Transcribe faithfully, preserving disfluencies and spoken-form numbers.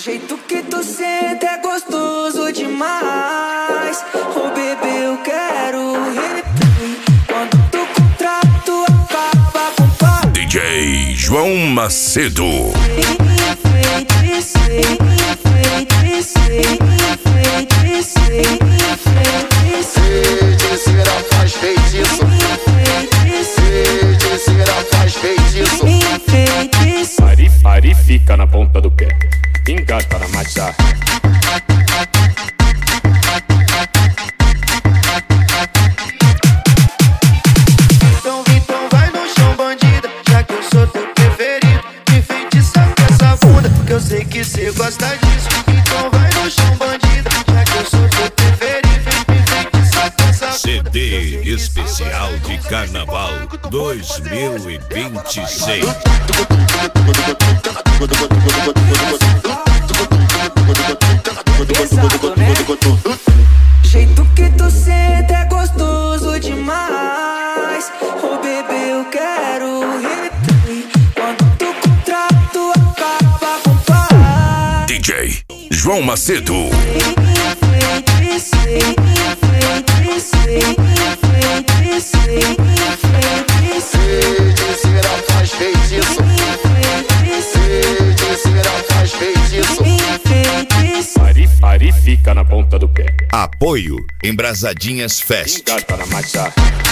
jeito que tu senta é gostoso demais. Oh bebê, eu quero replay. Quando tu contrato acaba com pau. D J João Macedo. Enfeite, sei, enfeite, sei, enfeite, sei, enfeite, sei. Feiticeira faz feitiço. Feiticeira faz feitiço. Enfeite, Ari, Ari fica na ponta do pé, engata na macha. Então, então vai no chão, bandida, já que eu sou teu preferido. Me feitiça com essa bunda, que eu sei que cê gosta disso. Então vai no chão, bandida, já que eu sou teu preferido. Me feitiça com essa bunda. C D especial de Carnaval dois mil e vinte e seis. pesado, né? Jeito que tu senta é gostoso demais. Oh bebê, eu quero replay. Quando tu contrato acaba com pau. D J João Macedo. Enfeite, sei, enfeite, sei, enfeite, sei, enfeite, sei. Feiticeira faz feitiço. Feiticeira faz feitiço. Enfeite, sei. Ari, Ari fica na ponta do pé, Apoio Embrasadinhas Fest. engata na macha.